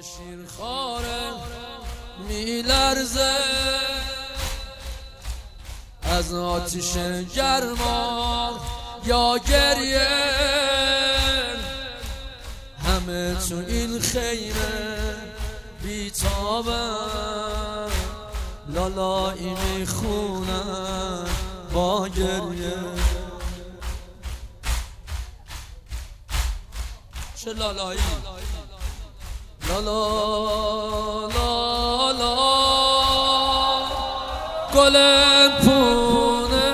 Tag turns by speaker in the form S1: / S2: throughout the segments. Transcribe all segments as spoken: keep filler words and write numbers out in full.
S1: شیرخواره میلرزه از آتش گرما یا گریه، همه تو این خیمه بیتابن، لالایی میخونن با گریه. چه لالایی لالا لالا گل پونه،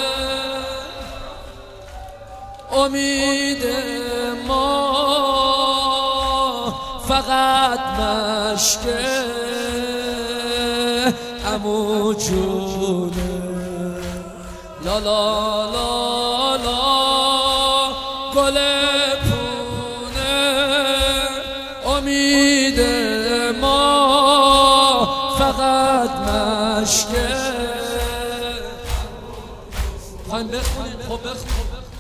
S1: امید ما فقط مشکه عمو جونه. لالا لالا گل پونه، امید ما فقط مشکه. خواهیم بخونیم؟ خب بخونیم.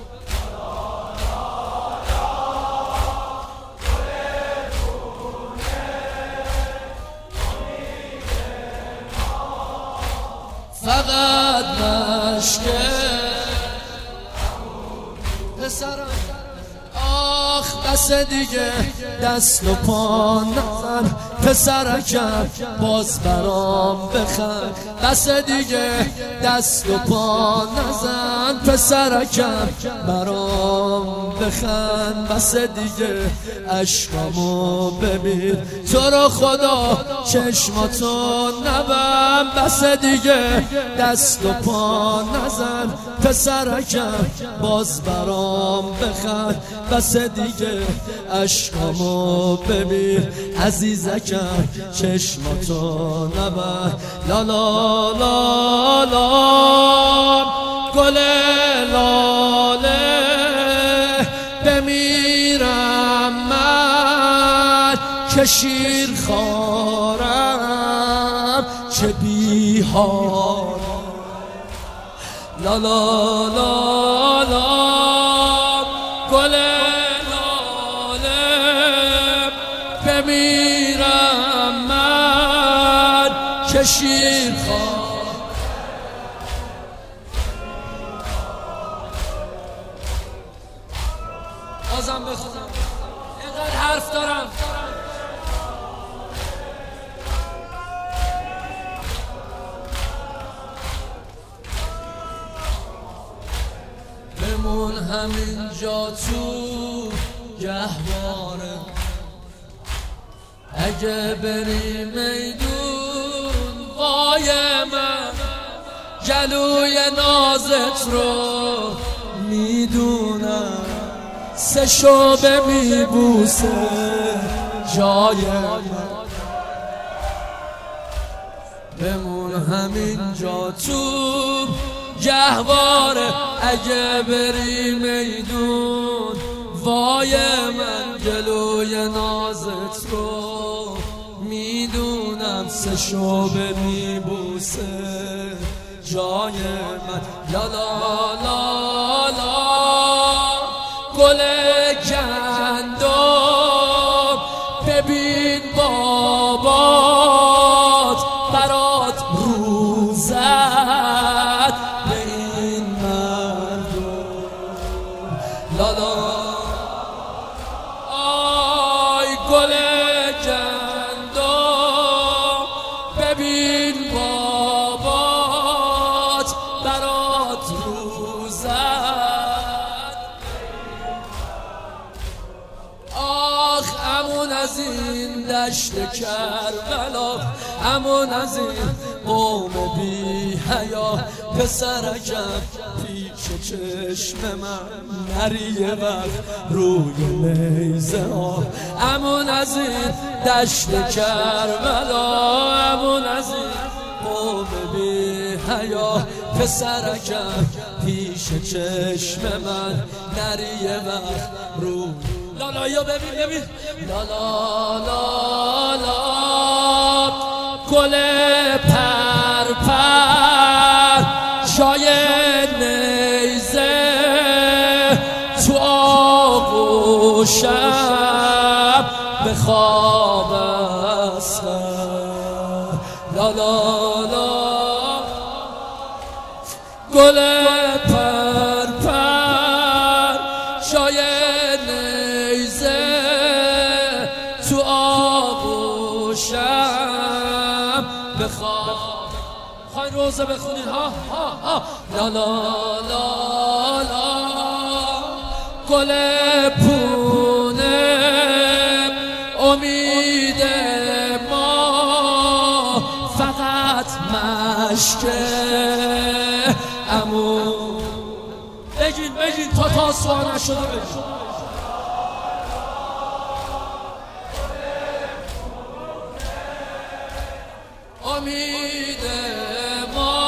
S1: فقط مشکه پسرم، آخ بس دیگه دست و پا نزن پسرکم، باز برام بخند. بس دیگه دست و پا نزن پسرکم، برام بخند. بس دیگه عشقامو ببین، تو رو خدا چشماتو نبند. بس دیگه دست و پا نزن پسرکم، باز برام بخند. بس دیگه عشقامو ببین عزیزکم، چشماتو نبند. لا لا لا لا گل لاله، بمیرم من که شیر خارم چه بی‌حالم. لا لا لا لا گل لاله، بمیرم من که شیر خارم. بازم بخونم، اینقدر حرف دارم. بمون همین جا تو گهواره، اگه بری میدون وای من، گلوی نازت رو میدونم، سه شعبه میبوسه جای من. بمون همین جا تو گهواره، اگه بری میدون وای من، گلوی نازت رو میدونم، سه شعبه میبوسه جای من. لا لا لا لا گل گندم، ببین بابات برات رو زد به این مردم. لا لا آی گل گندم، ببین بابات برات رو زد. آخ امون از این دشت کربلا، امون از این قوم بی حیا، پسرکم پیش چشم من نری یه وقت روی نیزه ها. امون از این دشت کربلا، امون از این قوم بی حیا، پسرکم پیش چشم من نری یه وقت روی. لالایو ببین ببین لا لا لا لا گل پر پر جای نیزه تو آغوشم به خواب اصغر. لا لا لا گل پر پر شاید نیزه تو آغوشم بخواب. خواهی روزه بخونین ها ها ها. لا لا لا لا گل پونه امید ما فقط مشکه امو. بگین بگین تا تا سوال نشده بگین. امید ما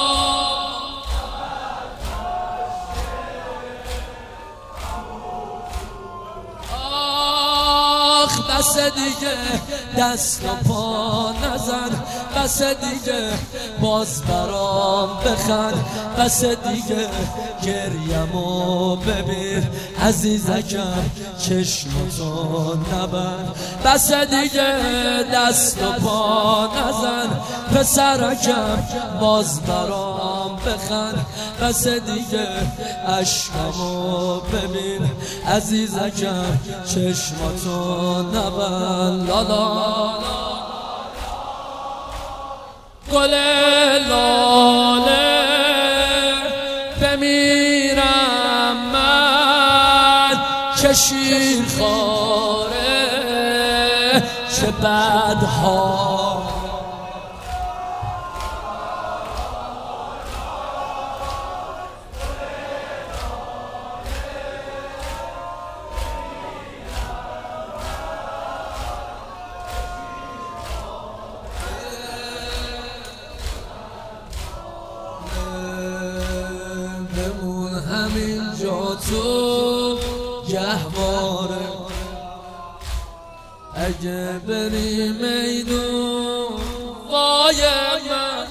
S1: آخ بس دیگه دست و پا نزن، بس دیگه باز برام بخند، بس دیگه گریمو ببین عزیزکم چشمتو نبند، بس دیگه دست و پا نزن پسرکم باز برام بخند، بس دیگه عشقمو ببین عزیزکم چشمتو نبند. لا لا گل لاله بمیرم من چه شیرخواره چه بدها. همینجا تو گهواره اگه بری میدون وای من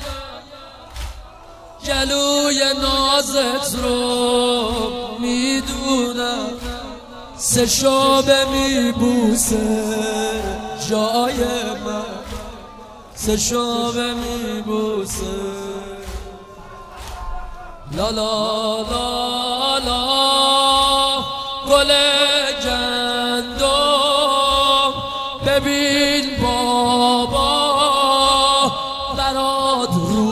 S1: گلوی نازت رو میدونم سه شعبه میبوسه جای من سه شعبه میبوسه. لا لا لا لا گل گندم ببین بابا برات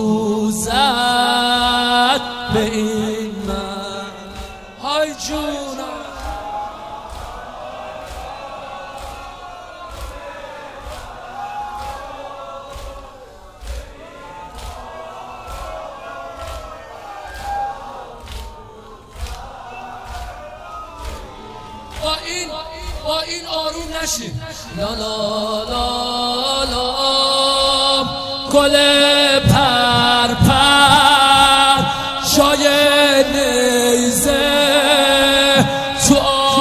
S1: روزت به این من. های جونم با این با این آروم نشین. لا لا لا لا گل پر پر شاید نیزه تو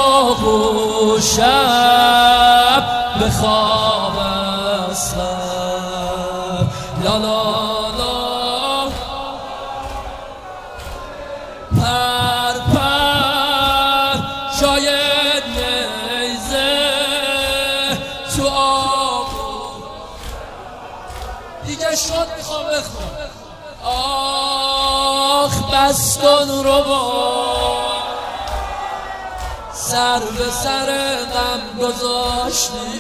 S1: آغوشم بخواب اصغر. لا لا لا پر پر شاید نیزه تو آغوش دیگه شد میخوام بخون. آخ بس کن رو با سر به سر غم گذاشتی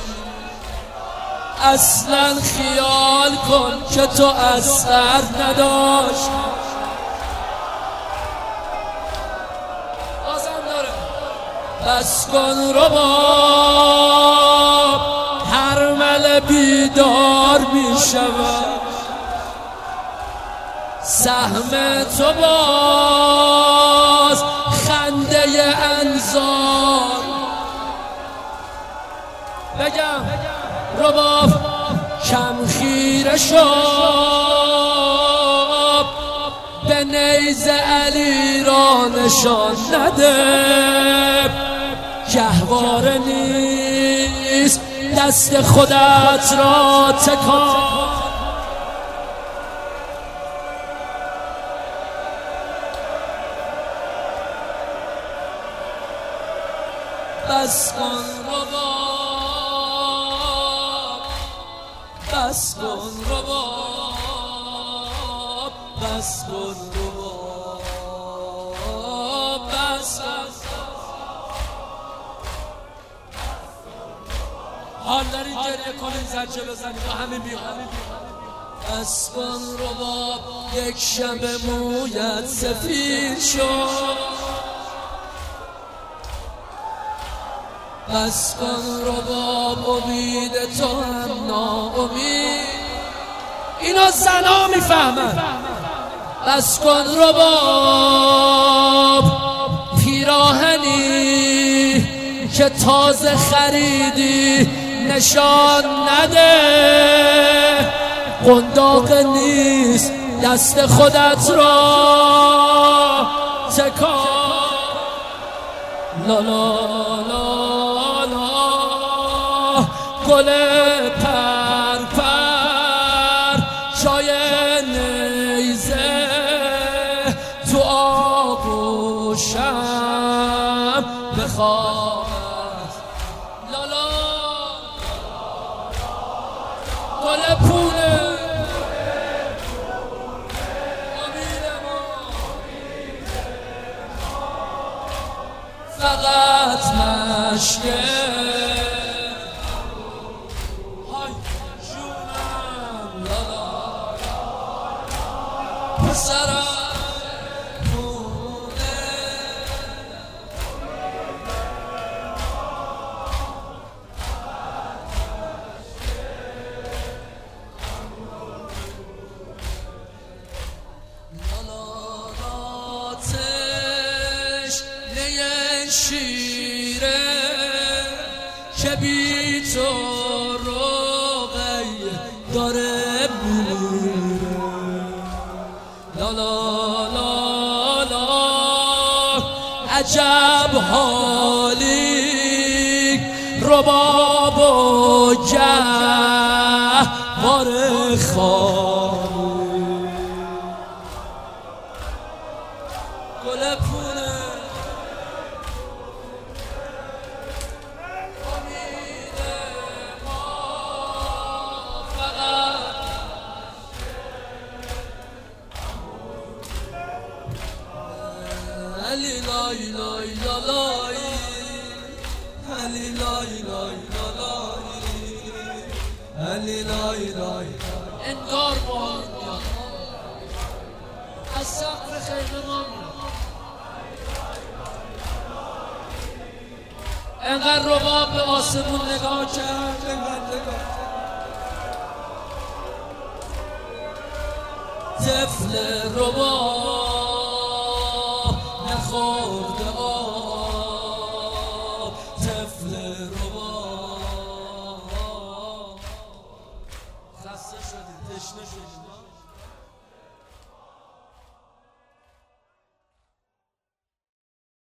S1: اصلا خیال کن که تو اثر نداشت. بازم داره بس کن رو با هر مل بیدار می شود سهم تو باز خنده انظار. بگم رباب کم خیره شد به نیز علی را نشان نده گهواره نیست دست خودت را تکان. بس کن بابا بس کن رباب، بس کن رباب، بس کن. حال دارین گریه کنین زجه بزنید و همین بیان. بس کن رباب، یک شب مویت سفید شد. بس کن رباب، امید تو هم ناامید. اینا زنا میفهمن. بس کن رباب، پیراهنی که تازه خریدی نشان نده. قنداق نیست دست خودت را تکان. لا لا لا لا، گل پر پر جای نیزه تو آغوشم بخواد. لا لا گل پونه فقط مشکه. های جونم لالا پسرم مونه. لالا آتش نیه شیره که بی تو روغی داره میره. لا لا لا لا، عجب حالی رباب و جوار خالی. گل پونه علی لای لای لای، علی لای لای لای، علی لای لای. انگار بار میاد از سقف خیمه ما میاد. انقدر رباب به آسمون نگاه کرد، انقدر نگاه طفل رباب نخورده آب. طفل رباب خسته شدیم، تشنه شدیم.